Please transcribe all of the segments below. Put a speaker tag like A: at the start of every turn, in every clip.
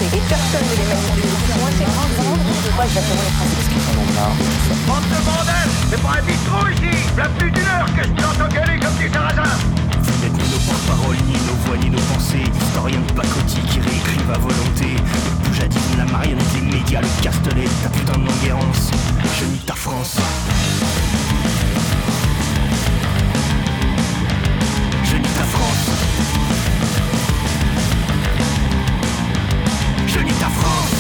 A: et personne ne les manipule. Moi, c'est grand, je sais pas exactement les principes.
B: Parce qu'ils en ont marre de tout ça.
C: Bande de bordel! C'est pas un bistrot ici! Y'a plus d'une heure que je t'entends gueuler comme des sarrasins!
D: Vous n'êtes ni nos porte-paroles, ni nos voix, ni nos pensées. D'historiens de pacotille qui réécrivent à volonté. Le boujadisme, la marionnette, les médias, le castelet, ta putain de longuerance. Je nie ta France. Je nie ta France. Je nie ta France.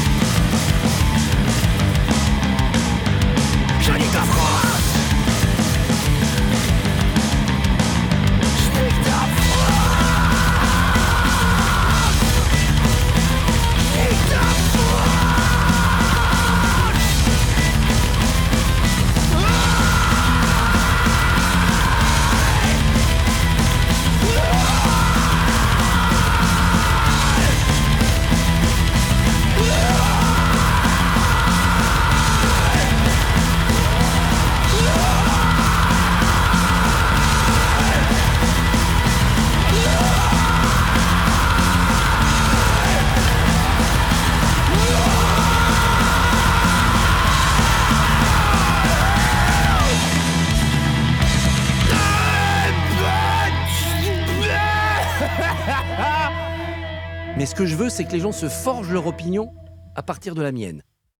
D: Je nie ta France. Je nie ta
E: Mais ce que je veux, c'est que les gens se forgent leur opinion à partir de la mienne.